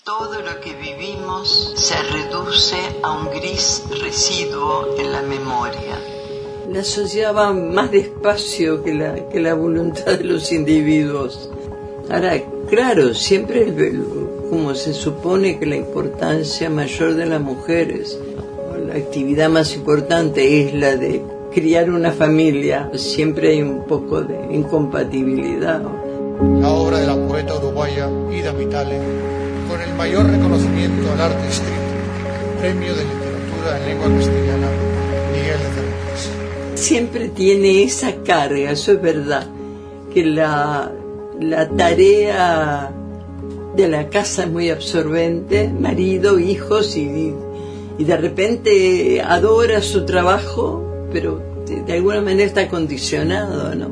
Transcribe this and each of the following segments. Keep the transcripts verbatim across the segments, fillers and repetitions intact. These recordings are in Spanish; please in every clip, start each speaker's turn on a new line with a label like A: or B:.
A: Todo lo que vivimos se reduce a un gris residuo en la memoria.
B: La sociedad va más despacio que la, que la voluntad de los individuos. Ahora, claro, siempre como se supone que la importancia mayor de las mujeres, la actividad más importante es la de criar una familia, siempre hay un poco de incompatibilidad.
C: La obra de la poeta uruguaya Ida Vitale, con el mayor reconocimiento al arte escrito, Premio de Literatura en Lengua Castellana, Miguel de Cervantes.
B: Siempre tiene esa carga, eso es verdad, que la, la tarea de la casa es muy absorbente, marido, hijos, y, y de repente adora su trabajo, pero de, de alguna manera está condicionado, ¿no?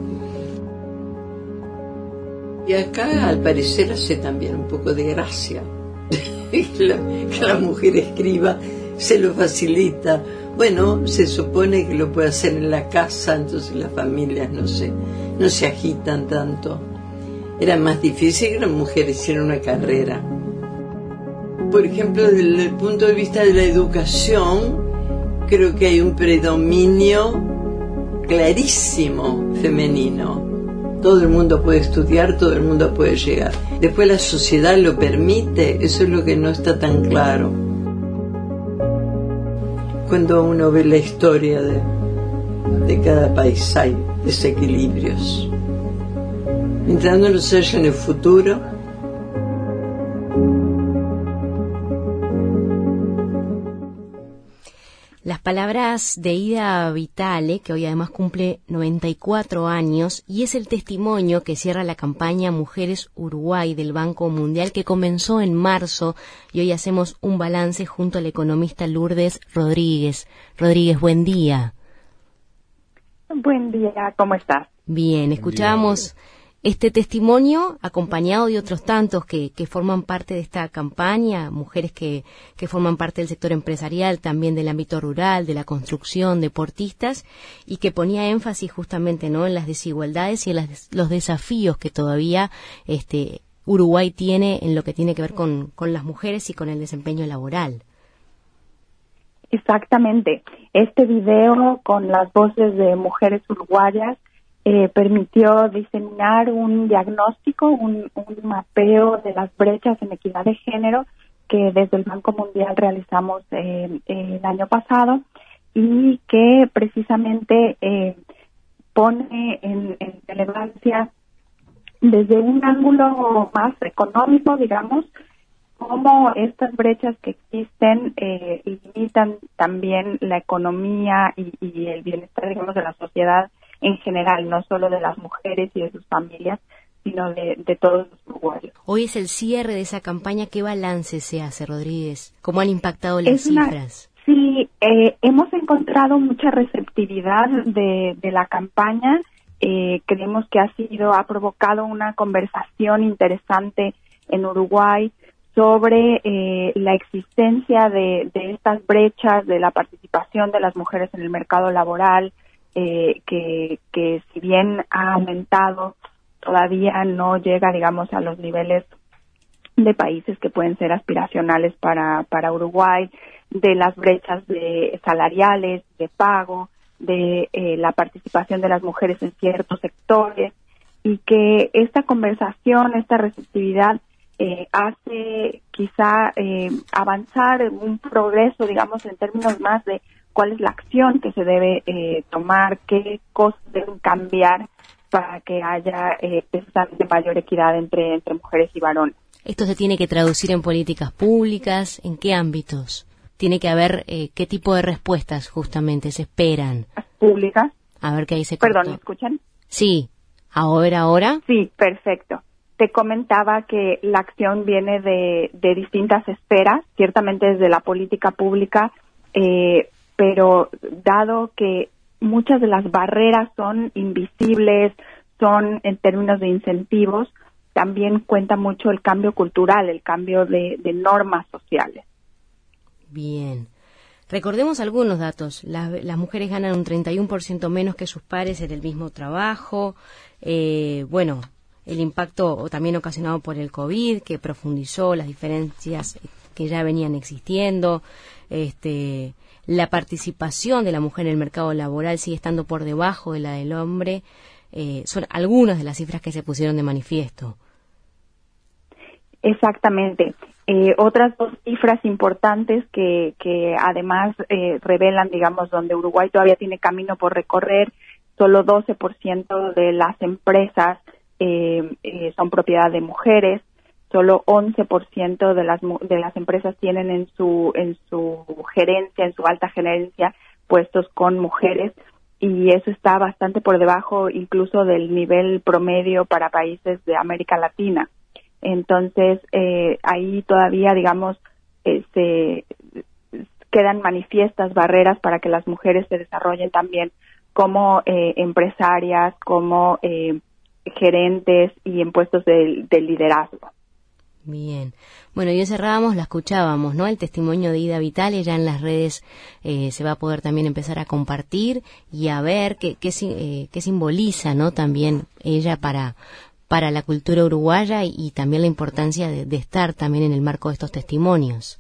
B: Y acá al parecer hace también un poco de gracia que, la, que la mujer escriba, se lo facilita. Bueno, se supone que lo puede hacer en la casa, entonces las familias no se, no se agitan tanto. Era más difícil que las mujeres hicieran una carrera. Por ejemplo, desde el punto de vista de la educación, creo que hay un predominio clarísimo femenino. Todo el mundo puede estudiar, todo el mundo puede llegar. Después la sociedad lo permite, eso es lo que no está tan claro. Cuando uno ve la historia de, de cada país hay desequilibrios. Mientras no los haya en el futuro.
D: Las palabras de Ida Vitale, que hoy además cumple noventa y cuatro años, y es el testimonio que cierra la campaña Mujeres Uruguay del Banco Mundial, que comenzó en marzo, y hoy hacemos un balance junto al economista Lourdes Rodríguez. Rodríguez, buen día.
E: Buen día, ¿cómo estás?
D: Bien, escuchábamos este testimonio acompañado de otros tantos que, que forman parte de esta campaña, mujeres que, que forman parte del sector empresarial, también del ámbito rural, de la construcción, deportistas, y que ponía énfasis justamente, ¿no?, en las desigualdades y en las, los desafíos que todavía este Uruguay tiene en lo que tiene que ver con, con las mujeres y con el desempeño laboral.
E: Exactamente. Este video con las voces de mujeres uruguayas Eh, permitió diseminar un diagnóstico, un, un mapeo de las brechas en equidad de género que desde el Banco Mundial realizamos eh, eh, el año pasado y que precisamente eh, pone en, en relevancia desde un ángulo más económico, digamos, cómo estas brechas que existen eh, limitan también la economía y, y el bienestar, digamos, de la sociedad en general, no solo de las mujeres y de sus familias, sino de, de todos los uruguayos.
D: Hoy es el cierre de esa campaña. ¿Qué balance se hace, Rodríguez? ¿Cómo han impactado las
E: es
D: cifras?
E: Una, sí, eh, hemos encontrado mucha receptividad de, de la campaña. Eh, creemos que ha sido, ha provocado una conversación interesante en Uruguay sobre eh, la existencia de, de estas brechas, de la participación de las mujeres en el mercado laboral, Eh, que, que si bien ha aumentado, todavía no llega, digamos, a los niveles de países que pueden ser aspiracionales para, para Uruguay, de las brechas de salariales, de pago, de eh, la participación de las mujeres en ciertos sectores, y que esta conversación, esta receptividad, eh, hace quizá eh, avanzar en un progreso, digamos, en términos más de cuál es la acción que se debe eh, tomar, qué cosas deben cambiar para que haya eh, precisamente mayor equidad entre, entre mujeres y varones.
D: ¿Esto se tiene que traducir en políticas públicas? ¿En qué ámbitos? ¿Tiene que haber eh, qué tipo de respuestas justamente se esperan?
E: ¿Públicas?
D: A ver qué ahí se cortó.
E: Perdón, ¿me escuchan?
D: Sí. ¿Ahora, ahora?
E: Sí, perfecto. Te comentaba que la acción viene de, de distintas esferas, ciertamente desde la política pública, eh, pero dado que muchas de las barreras son invisibles, son en términos de incentivos, también cuenta mucho el cambio cultural, el cambio de, de normas sociales.
D: Bien. Recordemos algunos datos. Las, las mujeres ganan un treinta y uno por ciento menos que sus pares en el mismo trabajo. Eh, bueno, el impacto también ocasionado por el COVID, que profundizó las diferencias que ya venían existiendo. Este, la participación de la mujer en el mercado laboral sigue estando por debajo de la del hombre. Eh, son algunas de las cifras que se pusieron de manifiesto.
E: Exactamente. Eh, otras dos cifras importantes que, que además eh, revelan, digamos, donde Uruguay todavía tiene camino por recorrer. Solo doce por ciento de las empresas eh, eh, son propiedad de mujeres. Solo once por ciento de las de las empresas tienen en su en su gerencia, en su alta gerencia, puestos con mujeres, y eso está bastante por debajo incluso del nivel promedio para países de América Latina. Entonces, eh, ahí todavía, digamos, eh, se quedan manifiestas barreras para que las mujeres se desarrollen también como eh, empresarias, como eh, gerentes y en puestos de, de liderazgo.
D: Bien. Bueno, y cerrábamos, la escuchábamos, ¿no? El testimonio de Ida Vitale, ya en las redes eh, se va a poder también empezar a compartir y a ver qué, qué, eh, qué simboliza, ¿no? También ella para... para la cultura uruguaya y, y también la importancia de, de estar también en el marco de estos testimonios.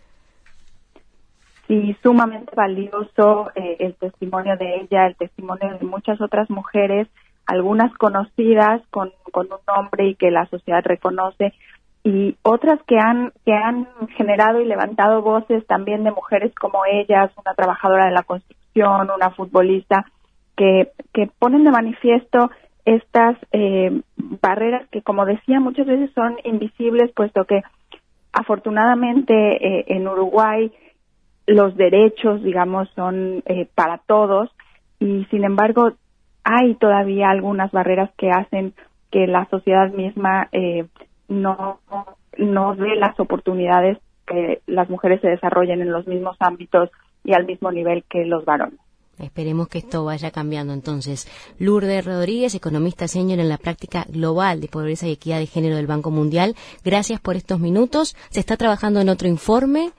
E: Sí, sumamente valioso eh, el testimonio de ella, el testimonio de muchas otras mujeres, algunas conocidas con, con un nombre y que la sociedad reconoce, y otras que han que han generado y levantado voces también de mujeres como ellas, una trabajadora de la construcción, una futbolista, que, que ponen de manifiesto estas eh, barreras que, como decía, muchas veces son invisibles, puesto que afortunadamente eh, en Uruguay los derechos, digamos, son eh, para todos, y sin embargo hay todavía algunas barreras que hacen que la sociedad misma eh, no no dé las oportunidades que las mujeres se desarrollen en los mismos ámbitos y al mismo nivel que los varones.
D: Esperemos que esto vaya cambiando entonces. Lourdes Rodríguez, economista senior en la práctica global de pobreza y equidad de género del Banco Mundial. Gracias por estos minutos. ¿Se está trabajando en otro informe?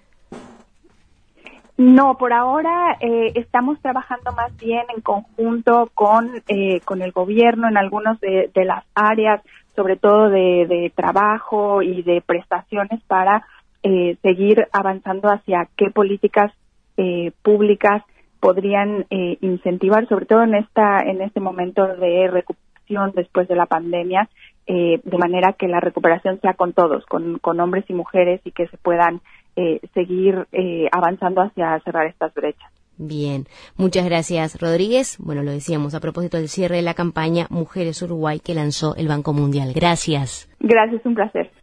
E: No, por ahora eh, estamos trabajando más bien en conjunto con eh, con el gobierno en algunas de, de las áreas, sobre todo de, de trabajo y de prestaciones, para eh, seguir avanzando hacia qué políticas eh, públicas podrían eh, incentivar, sobre todo en esta en este momento de recuperación después de la pandemia, eh, de manera que la recuperación sea con todos, con, con hombres y mujeres, y que se puedan eh, seguir eh, avanzando hacia cerrar estas brechas.
D: Bien, muchas gracias, Rodríguez. Bueno, lo decíamos a propósito del cierre de la campaña Mujeres Uruguay que lanzó el Banco Mundial. Gracias.
E: Gracias, un placer.